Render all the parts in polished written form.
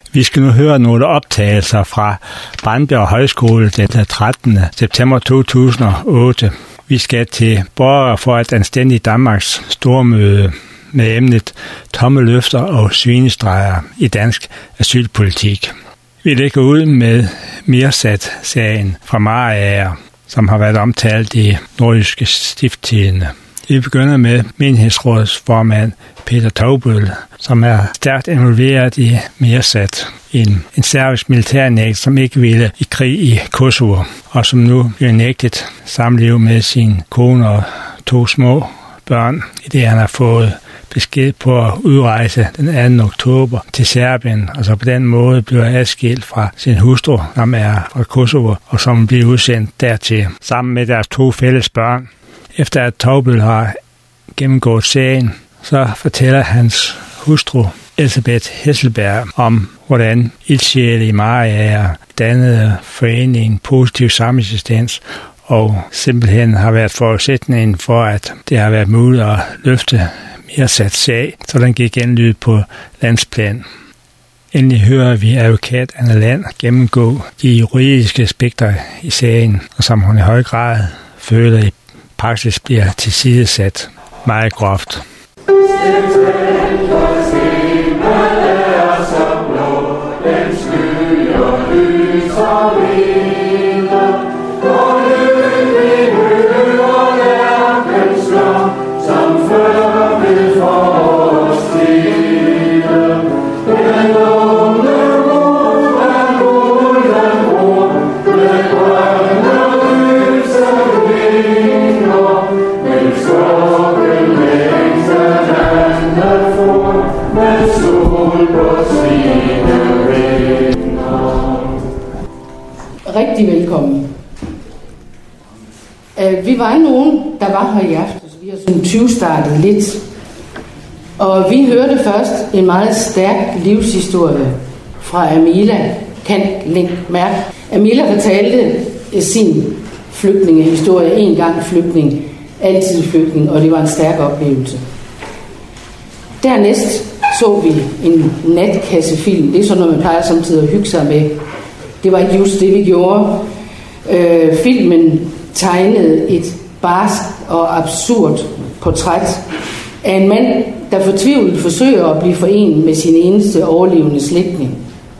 Vi skal nu høre nogle optagelser fra Brandbjerg Højskole den 13. september 2008. Vi skal til Borgere for et anstændigt Danmarks stormøde med emnet tomme løfter og svinestreger i dansk asylpolitik. Vi lægger ud med Mirsad-sagen fra Mariager, som har været omtalt i Nordjyske Stiftstidende. Vi begynder med menighedsrådsformand Peter Taubøl, som er stærkt involveret i Mirsad, en serbisk militærnægt, som ikke ville i krig i Kosovo, og som nu bliver nægtet samliv med sin kone og 2 små børn, i det han har fået besked på at udrejse den 2. oktober til Serbien, og så på den måde bliver adskilt fra sin hustru, som er fra Kosovo, og som bliver udsendt dertil, sammen med deres 2 fælles børn. Efter at Taubøl har gennemgået sagen, så fortæller hans hustru Elisabeth Hesselberg om, hvordan ildsjæle i Mariager dannede foreningen Positiv Sameksistens, og simpelthen har været forudsætningen for, at det har været muligt at løfte Mirsads sag, så den gik genlyd på landsplan. Endelig hører vi advokat Anna Land gennemgå de juridiske aspekter i sagen, og som hun i høj grad føler i praksis bliver tilsidesat meget groft. Rigtig velkommen. Vi var nogen, der var her i aften. Vi har sådan 20-startet lidt. Og vi hørte først en meget stærk livshistorie fra Amila Kant-Link-Mærk. Amila fortalte sin flygtningehistorie. En gang flygtning, altid flygtning, og det var en stærk oplevelse. Dernæst så vi en natkassefilm. Det er sådan noget, man plejer samtidig at hygge sig med. Det var ikke just det, vi gjorde. Filmen tegnede et barskt og absurd portræt af en mand, der fortvivlet forsøger at blive forenet med sin eneste overlevende slægtning.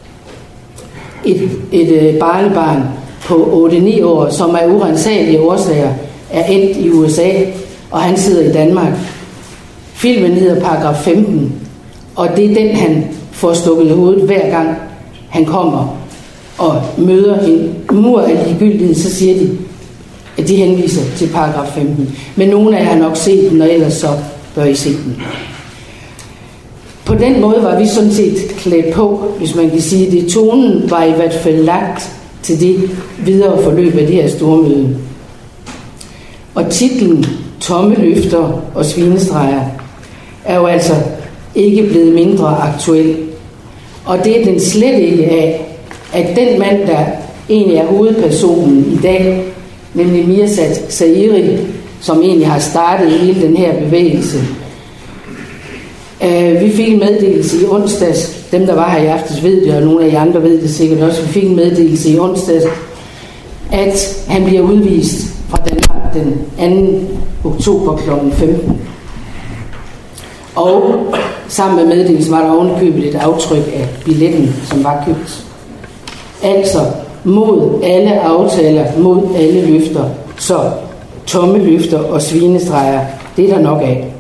Et barnebarn på 8-9 år, som af urensagelige årsager er endt i USA, og han sidder i Danmark. Filmen hedder Paragraf 15, og det er den, han får stukket i hovedet hver gang han kommer og møder en mur af ligegyldighed, så siger de, at de henviser til paragraf 15. Men nogle af jer har nok set den, og ellers så bør I se den. På den måde var vi sådan set klædt på, hvis man kan sige det. Tonen var i hvert fald lagt til det videre forløb af det her stormøde. Og titlen Tomme løfter og svinestreger er jo altså ikke blevet mindre aktuel. Og det er den slet ikke af, at den mand, der egentlig er hovedpersonen i dag, nemlig Mirsad Zairi, som egentlig har startet hele den her bevægelse. Vi fik en meddelelse i onsdags, dem der var her i aftes ved det, og nogle af jer andre ved det sikkert også, vi fik en meddelelse i onsdags, at han bliver udvist fra Danmark den 2. oktober kl. 15. Og sammen med meddelelsen var der ovenikøbet et aftryk af billetten, som var købt. Altså mod alle aftaler, mod alle løfter. Så tomme løfter og svinestreger, det er der nok af.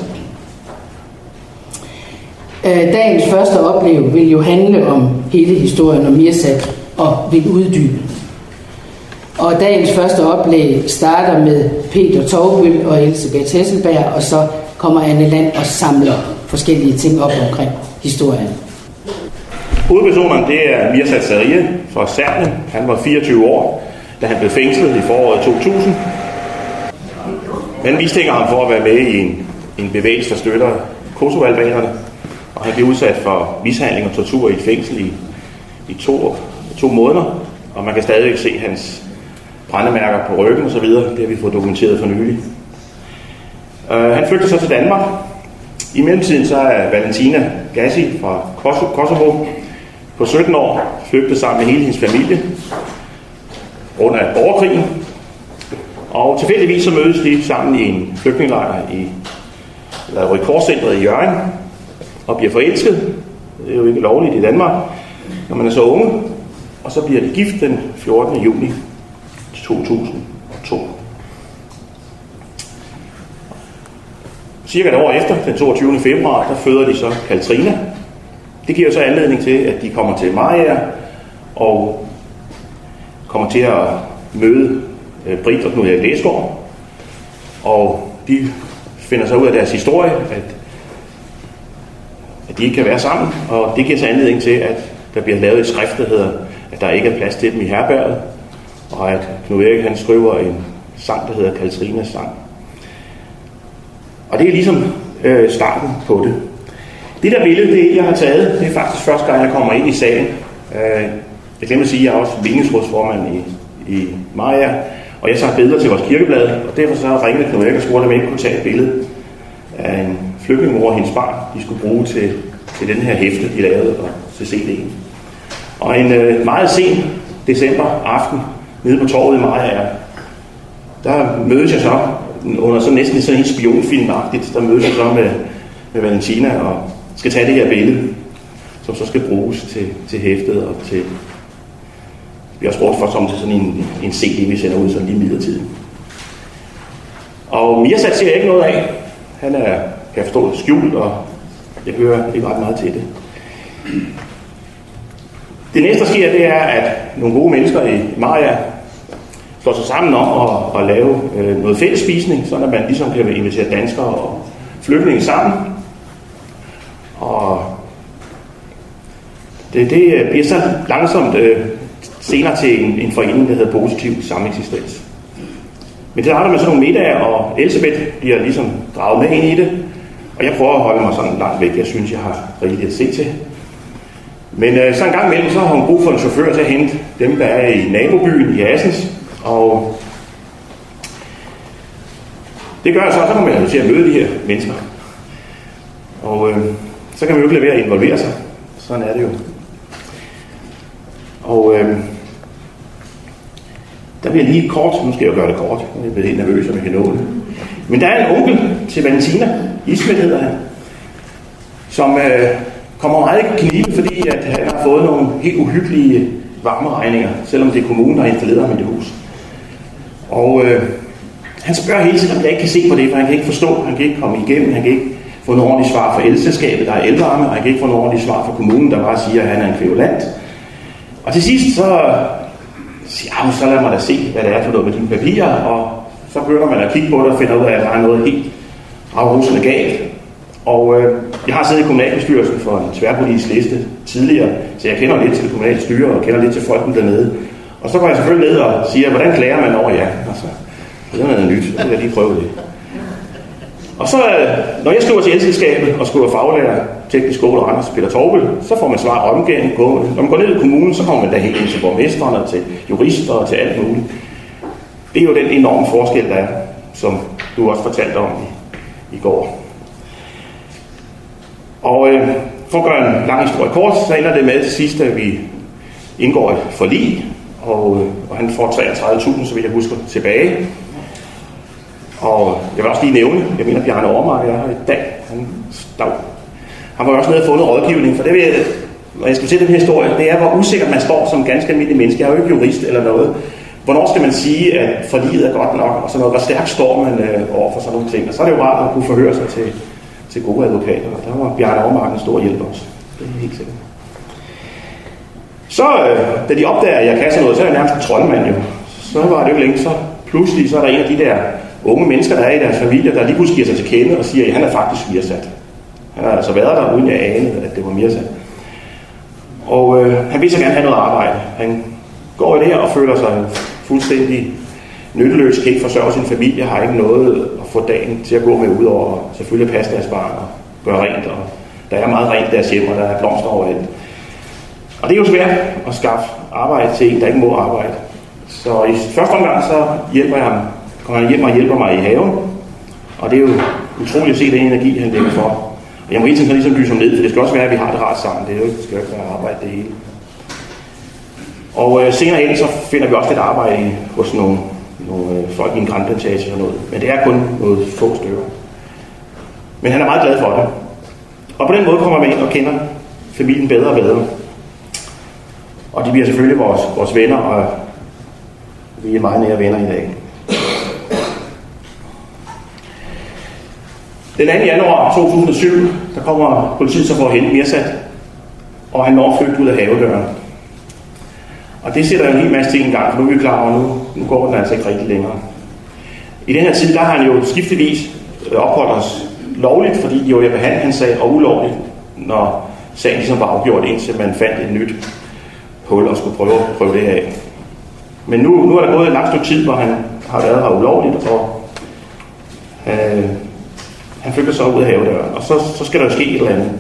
Dagens første oplev vil jo handle om hele historien om Mirsad og vil uddybe. Og dagens første oplæg starter med Peter Taubøl og Elisabeth Hesselberg, og så kommer Anne Land og samler forskellige ting op omkring historien. Hovedpersonerne, det er Mirsad Zairi fra Serbien. Han var 24 år, da han blev fængslet i foråret 2000. Man mistænker ham for at være med i en bevægelse, der støtter Kosovo-albanerne. Og han blev udsat for mishandling og tortur i et fængsel i to måneder. Og man kan stadig se hans brændemærker på ryggen og så videre. Det har vi fået dokumenteret for nylig. Han flygter så til Danmark. I mellemtiden så er Valentina Gassi fra Kosovo på 17 år flygtede sammen med hele hendes familie grund af borgerkrigen. Og tilfældigvis så mødes de sammen i en flygtningelejr i Røde Kors-centret i Hjørring og bliver forelsket. Det er jo ikke lovligt i Danmark, når man er så unge. Og så bliver de gift den 14. juni 2002. Cirka et år efter, den 22. februar, der føder de så Katrina. Det giver så anledning til, at de kommer til Mariager og kommer til at møde Britt og Knud Erik Læsgaard. Og de finder så ud af deres historie, at de ikke kan være sammen. Og det giver så anledning til, at der bliver lavet et skrift, der hedder, at der ikke er plads til dem i herberget. Og at Knud Erik han skriver en sang, der hedder Katrinas sang. Og det er ligesom starten på det. Det der billede, det jeg har taget, det er faktisk første gang, jeg kommer ind i salen. Jeg glemmer at sige, at jeg er også menighedsrådsformand i Mariager, og jeg tager billeder til vores kirkeblad, og derfor så ringede Knud Erik og spurgte, om jeg ikke kunne tage et billede af en flygtningemor og hendes barn, de skulle bruge til den her hæfte, de lavede, og til CD'en. Og en meget sen december aften, nede på torvet i Mariager, der mødes jeg så, under så næsten sådan en spionfilmagtigt, der mødes jeg så med Valentina og skal tage det her billede, som så skal bruges til hæftet og til... Vi har spurgt for som til sådan en CD, vi sender ud sådan lige midlertidigt. Og Mirsad ser jeg ikke noget af. Han er, kan jeg forstå, skjult, og jeg hører ikke ret meget til det. Det næste, der sker, det er, at nogle gode mennesker i Mariager slår sig sammen om at lave noget fælles spisning, så man ligesom kan invitere danskere og flygtninge sammen. Og det bliver så langsomt senere til en forening, der hedder Positiv Sameksistens. Men det har der med sådan nogle middager, og Elisabeth bliver ligesom draget med ind i det. Og jeg prøver at holde mig sådan langt væk. Jeg synes, jeg har rigeligt at se til. Men så en gang imellem, så har hun brug for en chauffør til at hente dem, der er i nabobyen i Assens. Og det gør så kommer man jo til at møde de her mennesker. Og så kan man jo ikke lade være at involvere sig. Sådan er det jo. Og der bliver lige kort, nu skal jeg jo gøre det kort, jeg er blevet helt nervøs, om jeg kan nå det. Men der er en onkel til Valentina, Ismet hedder han, som kommer meget i knibe, fordi at han har fået nogle helt uhyggelige varmeregninger, selvom det er kommunen, der har installeret ham i det hus. Og han spørger hele tiden, om jeg ikke kan se på det, for han kan ikke forstå, han kan ikke komme igennem, han kan ikke få noget ordentligt svar fra elselskabet, der er elvarme, og han kan ikke få noget ordentligt svar fra kommunen, der bare siger, at han er en kvævulant. Og til sidst så siger jeg, så lad mig da se, hvad det er for noget med dine papirer, og så begynder man at kigge på det og finde ud af, at der er noget helt afrusende galt. Og jeg har siddet i kommunalbestyrelsen for en tværpolitisk liste tidligere, så jeg kender lidt til det kommunale styre og kender lidt til folken dernede. Og så går jeg selvfølgelig ned og siger, hvordan klager man over jer? Altså, det er noget nyt, så vil jeg lige prøve det. Og så, når jeg skriver til elselskabet og skriver faglærer, teknisk skole og Randers Peter Torbel, så får man svar omgående. Når man går ned i kommunen, så kommer man da helt ind til borgmesterne og til jurister og til alt muligt. Det er jo den enorme forskel, der er, som du også fortalte om i går. Og for at gøre en lang historie kort, så ender det med til sidst, at vi indgår et forlig, og han får 33.000, så vil jeg huske tilbage. Og jeg vil også lige nævne, jeg mener Bjarne Overmark, jeg har i dag, han var også nede og fundet rådgivning, for det vil jeg, når jeg skal se den her historie, det er, hvor usikkert man står som ganske almindelig menneske. Jeg er jo ikke jurist eller noget. Hvornår skal man sige, at forliget er godt nok, og sådan noget, hvor stærkt står man over for sådan nogle ting. Og så er det jo rart at kunne forhøre sig til gode advokater, og der var Bjarne Overmark en stor hjælp også. Det er helt sikkert. Så, da de opdager, at jeg kan sådan noget, så er jeg nærmest en troldmand jo. Så var det jo længe, så pludselig så er der en af de der unge mennesker, der er i deres familie, der lige pludselig giver sig til kende og siger, at han er faktisk Mirsad. Han har altså været der, uden jeg anede, at det var Mirsad. Og han vil så gerne have noget arbejde. Han går i det her og føler sig fuldstændig nytteløs, kan ikke forsørge sin familie, har ikke noget at få dagen til at gå med ud over, og selvfølgelig passe deres barn og gøre rent, og der er meget rent deres hjem, og der er blomster overalt. Og det er jo svært at skaffe arbejde til en, der ikke må arbejde. Så i første omgang, så kommer han hjem og hjælper mig i haven, og det er jo utroligt at se den energi, han lægger for. Og jeg må hele tiden så ligesom dyse ham ned, for det skal også være, at vi har det rart sammen. Det er jo ikke, det skal jo ikke være arbejde det hele. Og senere hen så finder vi også lidt arbejde hos nogle folk i en grænplantage og noget. Men det er kun noget få stykker. Men han er meget glad for det. Og på den måde kommer man ind og kender familien bedre og bedre. Og de bliver selvfølgelig vores venner, og vi er meget nære venner i dag. Den 2. januar 2007, der kommer politiet så for at hente Mirsad, og han når flygt ud af havedøren. Og det sætter en hel masse ting i gang, for nu er vi klar over, nu går den altså ikke rigtig længere. I den her tid, der har han jo skiftevis opholdt os lovligt, fordi de jo vil behandle hans sag, og ulovligt, når sagen ligesom var afgjort, indtil man fandt et nyt hul og skulle prøve det af. Men nu er der gået et langt stykke tid, hvor han har været her ulovligt, og han flygter så ud af havedøren, og så skal der jo ske et eller andet.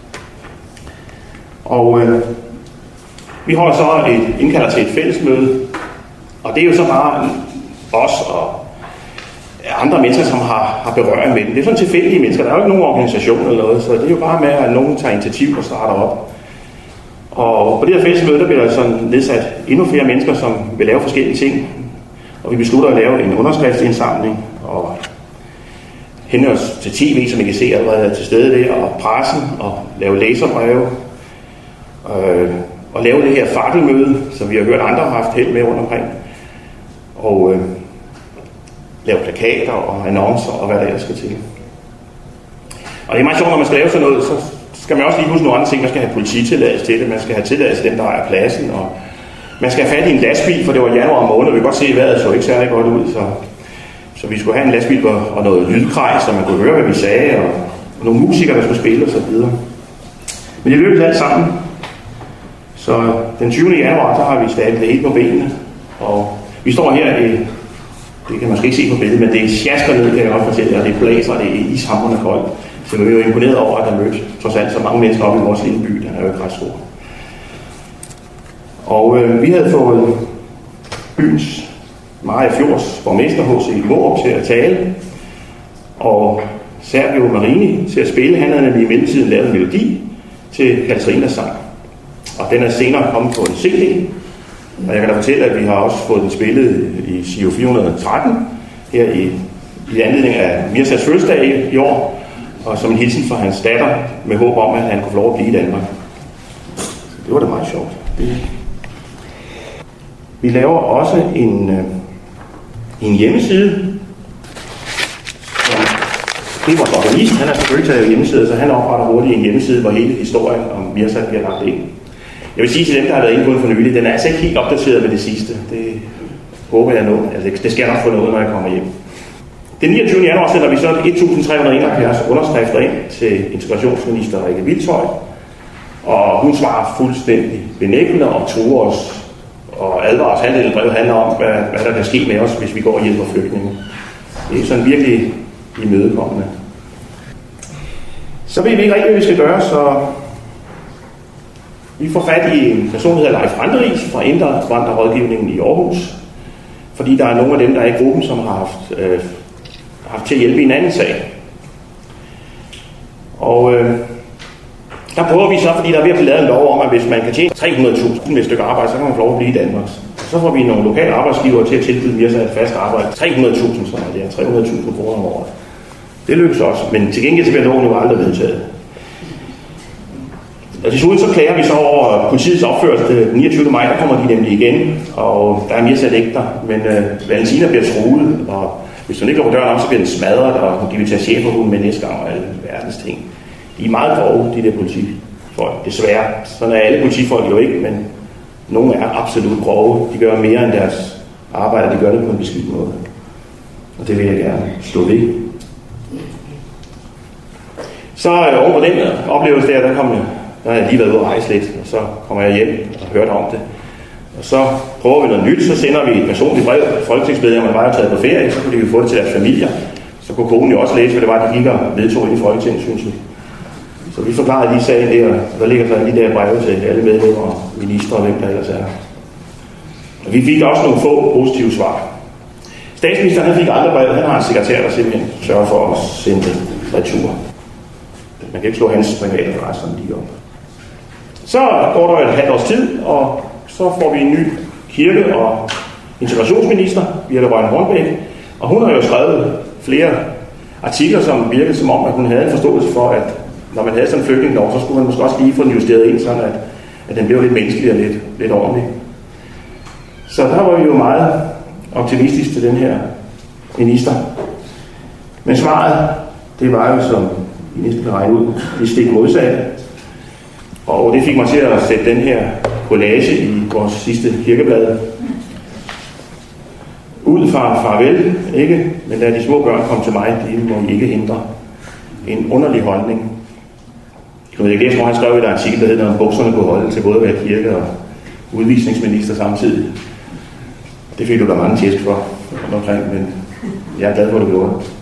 Og vi holder så indkalder til et fællesmøde, og det er jo så bare os og andre mennesker, som har berøring med den. Det er sådan tilfældige mennesker, der er jo ikke nogen organisation eller noget, så det er jo bare med, at nogen tager initiativ og starter op. Og på det her fællesmøde, der bliver der sådan nedsat endnu flere mennesker, som vil lave forskellige ting. Og vi beslutter at lave en underskriftsindsamling og hente os til tv, som I kan se allerede er til stede der, og pressen, og lave læserbreve, og lave det her fakkelmøde, som vi har hørt andre har haft held med rundt omkring, og lave plakater og annoncer og hvad der ellers skal til. Og det er meget sjovt, når man skal lave sådan noget, så skal man også lige huske nogle andre ting. Man skal have polititilladelse til det, man skal have tilladelse til dem, der ejer pladsen, og man skal have fat i en lastbil, for det var januar måned, og vi kan godt se, at vejret så ikke særlig godt ud, så vi skulle have en lastbil og noget lydkrej, så man kunne høre, hvad vi sagde, og nogle musikere, der skulle spille og så videre. Men det lykkedes alt sammen. Så den 20. januar, der har vi stablet det helt på benene, og vi står her i, det kan man måske ikke se på billedet, men det er sjasker ned, kan jeg godt fortælle, og det blæser, og det er ishamrende koldt. Så vi er jo imponeret over, at der mødte trods alt så mange mennesker op i vores lille by, den er jo ikke ret stor. Og vi havde fået byens Maja Fjords borgmester H.C. Mårup til at tale, og Sergio Marini til at spille. Han havde nemlig i mellemtiden lavet en melodi til Katrinas sang. Og den er senere kommet på en CD. Og jeg kan da fortælle, at vi har også fået den spillet i Giro 413 her i anledning af Mirsads fødselsdag i år, og som en hilsen fra hans datter med håb om, at han kunne få lov at blive i Danmark. Det var da meget sjovt. Vi laver også en hjemmeside. Det er vores organist, han er selvfølgelig taget hjemmeside, så han opretter hurtigt en hjemmeside, hvor hele historien om Mirsad bliver lagt ind. Jeg vil sige til dem, der har været inde på den for nylig, den er altså ikke helt opdateret med det sidste. Det håber jeg nu. Altså, det skal jeg nok få noget, når jeg kommer hjem. Den 29. januar sender vi så 1371 underskrifter ind til integrationsminister Rikke Hvilshøj, og hun svarer fuldstændig benægtende og truer os og advarer os. Halvdelen brevet handler om, hvad der kan ske med os, hvis vi går og hjælper flygtninge. Det er sådan virkelig imødekommende. Så ved vi ikke rigtig, hvad vi skal gøre, så vi får fat i en person, der hedder Leif Branderis fra Indvandrerrådgivningen i Aarhus, fordi der er nogle af dem, der er i gruppen, som har haft til at hjælpe i en anden sag. Og der prøver vi så, fordi der er ved at blive lavet en lov om, at hvis man kan tjene 300.000 med et stykke arbejde, så kan man få lov at blive i Danmark. Så får vi nogle lokale arbejdsgivere til at tilbyde Mirsad et fast arbejde. 300.000, så er det 300.000 kroner om året. Det lykkes også, men til gengæld så bliver loven jo aldrig vedtaget. Og desuden så klager vi så over politiets opførsel den 29. maj, der kommer de nemlig igen, og der er Mirsad ikke der, men Valentina bliver truet, og hvis hun ikke lukker døren op, så bliver den smadret, og de vil tage cheferhunden med næste gang og alle verdens ting. De er meget grove, de der politifolk, desværre. Sådan er alle politifolk jo ikke, men nogle er absolut grove. De gør mere end deres arbejde, de gør det på en beskidt måde. Og det vil jeg gerne stå ved. Så over den oplevelse der har jeg lige været ude at rejse lidt, og så kommer jeg hjem og hørte om det. Og så prøver vi noget nyt, så sender vi et personligt brev til folketingsmedlemmer, der var jo taget på ferie, så kunne de jo få det til deres familier. Så kunne konen jo også læse, hvad det var, de gik og vedtog ind i Folketinget, synes vi. Så vi forklarede lige sagen der, og der ligger så de der breve til alle medlemmer og ministre og hvem der ellers er. Og vi fik også nogle få positive svar. Statsministeren han fik aldrig brevet, han har en sekretær, der simpelthen sørger for at sende det retur. Man kan ikke slå hans private adresse, som de gør. Så går der et halvt års tid, og så får vi en ny kirke- og integrationsminister, Birthe Rønn Hornbech, og hun har jo skrevet flere artikler, som virkede som om, at hun havde en forståelse for, at når man havde sådan en flygtningelov, så skulle man måske også lige få den justeret ind, sådan at den blev lidt menneskelig og lidt ordentlig. Så der var vi jo meget optimistisk til den her minister. Men svaret, det var jo, som I næsten kan regne ud, det stik modsatte. Og det fik mig til at sætte den her collage i vores sidste kirkeblad. Ud fra farvel, ikke? Men da de små børn kom til mig, de må I ikke hindre. En underlig holdning. Jeg tror, han skrev et artikel, der hedder, om bukserne kunne holde til både at være kirke og udvisningsminister samtidig. Det fik du da mange tæsk for omkring, men jeg er glad for, at du gjorde det.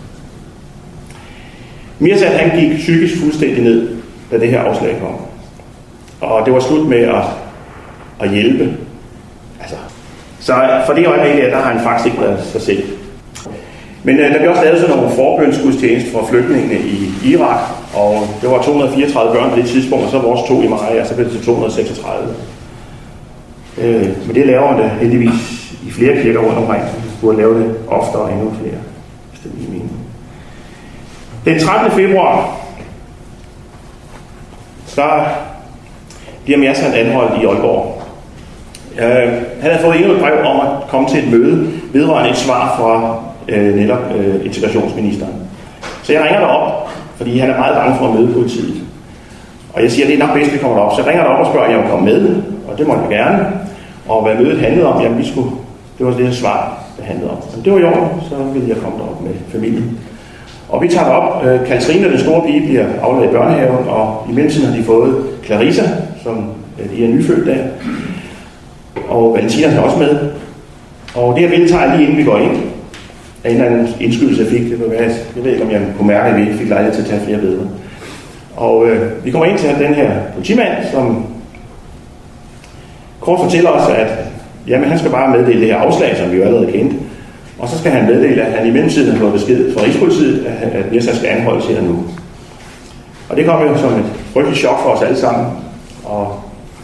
Mirsad, han gik psykisk fuldstændig ned, da det her afslag kom. Og det var slut med at hjælpe. Altså. Så for det øjeblik, der har han faktisk ikke været sig selv. Men der blev også lavet sådan nogle forbønsgudstjenester for flygtningene i Irak, og det var 234 børn på det tidspunkt, og så vores 2 i maj, og så blev det til 236. Men det laver man da heldigvis i flere kirker rundt omkring. Vi burde lave det oftere og endnu flere. Den 13. februar, der bliver Mirsad anholdt i Aalborg. Han havde fået endnu et brev om at komme til et møde vedrørende et svar fra netop integrationsministeren. Så jeg ringer derop, fordi han er meget bange for at møde politiet. Og jeg siger, at det er nok bedst, at vi kommer derop. Så jeg ringer derop og spørger, om jeg vil komme med, og det måtte jeg gerne. Og hvad mødet handlede om, jamen det var det her svar, det handlede om. Men det var i orden, så ville jeg komme derop med familien. Og vi tager derop. Katrine, den store pige, bliver afledt i børnehaven, og i mellemtiden har de fået Clarissa, som de er nyfødt der. Og Valentina er også med. Og det her billede tager jeg lige inden vi går ind. Af en eller anden indskydelse, jeg fik. Jeg ved ikke, om jeg kunne mærke, at vi fik lejlighed til at tage flere billeder. Og vi kommer ind til den her politimand, som kort fortæller os, at jamen, han skal bare meddele det her afslag, som vi jo allerede kendte. Og så skal han meddele, at han i mellemtiden har fået besked fra Rigspolitiet, at Mirsad skal anholdes her nu. Og det kom jo som et frygteligt chok for os alle sammen. Og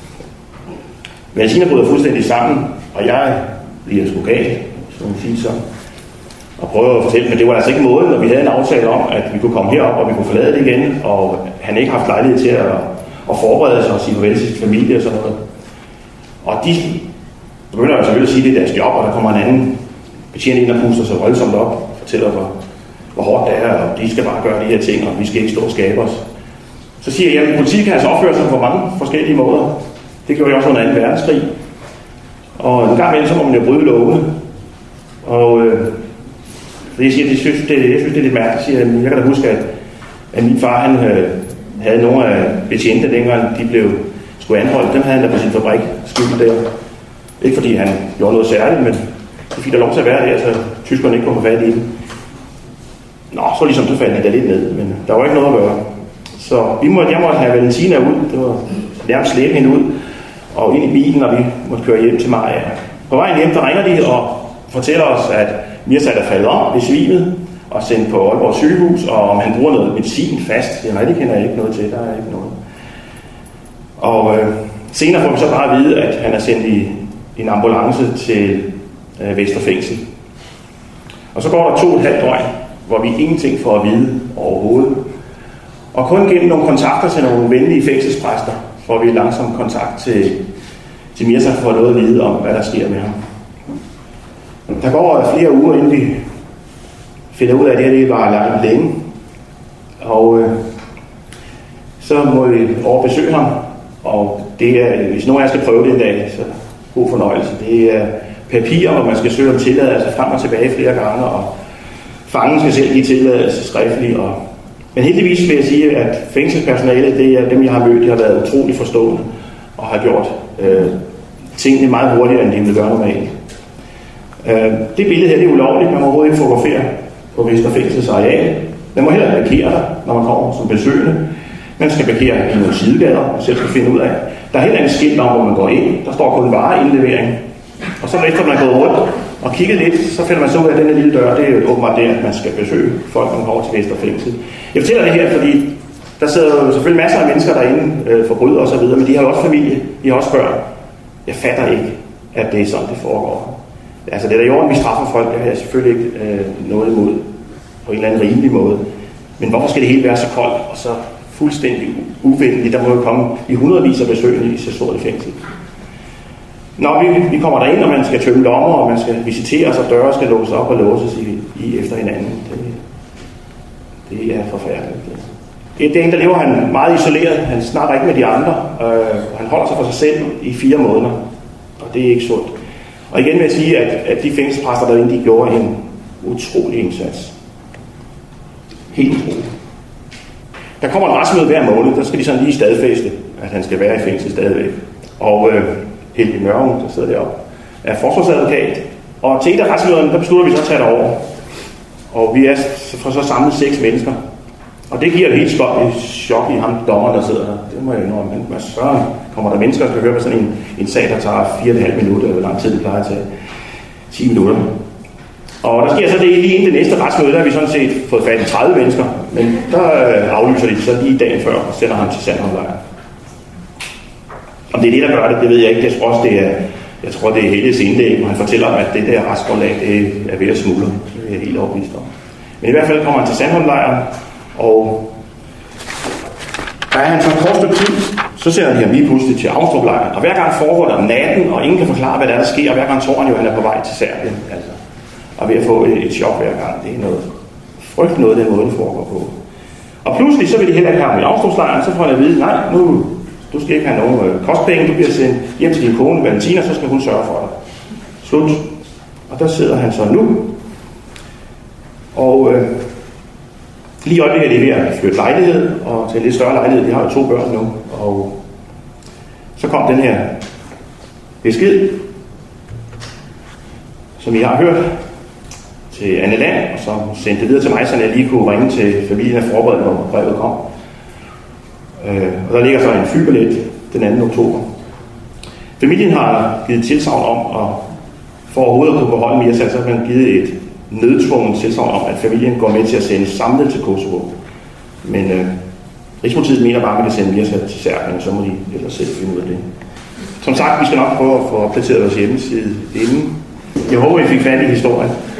Valentina bryder fuldstændig sammen, og jeg bliver sgu galt, som man siger så. Og prøver at fortælle, men det var altså ikke måden, når vi havde en aftale om, at vi kunne komme herop, og vi kunne forlade det igen, og han ikke haft lejlighed til at forberede sig og sige farvel til sin familie og sådan noget. Og de begynder jo selvfølgelig at sige, at det er deres job, og der kommer en anden betjent ind og puster sig voldsomt op og fortæller, hvor hårdt det er, og de skal bare gøre de her ting, og vi skal ikke stå og skabe os. Så siger jeg, at politiet kan altså opføre sig på mange forskellige måder. Det gjorde jeg også under 2. verdenskrig. Og en gang imellem, så må man jo bryde lovene. Og jeg siger, jeg synes, det er lidt mærkeligt. Jeg kan da huske, at min far han havde nogle af betjente, dengang de skulle anholdt. Dem havde han da på sin fabrik skyldt der. Ikke fordi han gjorde noget særligt, men det fik der lov til at være der, så tyskerne ikke kunne få fat i dem. Nå, så ligesom så faldt han da lidt ned, men der var ikke noget at gøre. Så jeg måtte have Valentina ud. Det var nærmest slæbe hende ud og ind i bilen, og vi måtte køre hjem til Maja. På vejen hjem, der ringer de og fortæller os, at Mirsad er faldet om, besvimet og sendt på Aalborg sygehus, og om han bruger noget medicin fast. Ja, nej, det kender jeg ikke noget til. Der er ikke noget. Og senere får vi så bare at vide, at han er sendt i en ambulance til Vesterfængsel. Og så går der 2,5 døgn, hvor vi ingenting får at vide overhovedet. Og kun gennem nogle kontakter til nogle venlige fængselspræster, får vi langsomt kontakt til Mirsad for noget at vide om, hvad der sker med ham. Der går flere uger, inden vi finder ud af, at det var langt længe. Og så må vi overbesøge ham. Og det er, hvis nogen af jer skal prøve det en dag, så god fornøjelse. Det er papirer, hvor man skal søge om tilladelse frem og tilbage flere gange, og fangen skal selv give tilladelse skriftligt. Men heldigvis vil jeg sige, at fængselspersonalet, det er dem, jeg har mødt, de har været utrolig forstående og har gjort tingene meget hurtigere, end de ville gøre normalt. Det billede her, det er ulovligt. Man må overhovedet ikke fotografere på Vesterfængsels areal. Man må heller ikke parkere der, når man kommer som besøgende. Man skal parkere i nogle sidegader, man selv skal finde ud af. Der er heller ikke skilt om, hvor man går ind. Der står kun vareindlevering. Og så efter man er gået rundt og kigget lidt, så finder man så ud af, at denne lille dør, det er jo åbenbart der, at man skal besøge folk, der kommer til Vesterfængsel. Jeg fortæller det her, fordi der sidder jo selvfølgelig masser af mennesker derinde, forbrydere og så videre, men de har jo også familie, de har også børn. Jeg fatter ikke, at det er sådan, det foregår. Altså, det er da i orden, vi straffer folk, det har jeg selvfølgelig ikke noget imod på en eller anden rimelig måde. Men hvorfor skal det hele være så koldt og så fuldstændig uvenligt? Der må jo komme i hundredvis af besøgende i så stort et fængsel. Når vi kommer derind, og man skal tømme lommer, og man skal visiteres, og døre skal låses op og låses i efter hinanden. Det er forfærdeligt. Et dag, der lever han meget isoleret. Han snakker ikke med de andre. Han holder sig for sig selv i 4 måneder. Og det er ikke sundt. Og igen vil jeg sige, at de fængselspræster derinde, de gjorde en utrolig indsats. Helt utrolig. Der kommer en retsmøde hver måned. Der skal de sådan lige stadfæste, at han skal være i fængsel stadigvæk. Og Helge Mørgen, der sidder deroppe, er forsvarsadvokat. Og til et af retsmøderne, der beslutter vi så at tage det over. Og vi er så samlet 6 mennesker. Og det giver et helt chok i ham, dommeren, der sidder der. Det må jeg indrømme. Men så kommer der mennesker, der skal høre på sådan en sag, der tager 4,5 minutter, eller hvor lang tid det plejer at tage. 10 minutter. Og der sker så det lige inden det næste retsmøde, der har vi sådan set fået fat i 30 mennesker. Men der aflyser de så lige dagen før og sender ham til Sandholmlejren. Om det er det, der gør det, det ved jeg ikke. Jeg tror, det er Helges indlæg, hvor han fortæller, at det der retsgrundlag, det er ved at smuldre. Det er jeg helt overbevist om. Men i hvert fald kommer han til Sandholmlejren, og der er han så kort stykke tid, så sender de ham lige pludselig til Avnstrup-lejren. Og hver gang foregår der om natten, og ingen kan forklare, hvad der sker, og hver gang tror han jo, at han er på vej til Serbien. Altså. Og ved at få et chok hver gang. Det er noget frygt noget, den måde, den foregår på. Og pludselig, så vil de heller ikke have ham i Avnstrup-lejren, så får han at vide, nej, nu du skal ikke have nogen kostpenge, du bliver sendt hjem til din kone Valentina, så skal hun sørge for dig. Slut. Og der sidder han så nu. Og lige i øjeblikket er de ved at flytte lejlighed, og til en lidt større lejlighed, de har jo 2 børn nu. Og så kom den her besked, som I har hørt, til Anne Land, og som sendte det videre til mig, så jeg lige kunne ringe til familien og forberede, når brevet kom. Og der ligger så en flybillet den 2. oktober. Familien har givet tilsagn om, og for overhovedet at kunne beholde Mirsad, så har man givet et nødtvunget tilsagn om, at familien går med til at sende samlet til Kosovo. Men Rigspolitiet mener bare, at man kan sende Mirsad til Serbien, så må de ellers selv finde ud af det. Som sagt, vi skal nok prøve at få opdateret vores hjemmeside inden. Jeg håber, I fik fat i historien.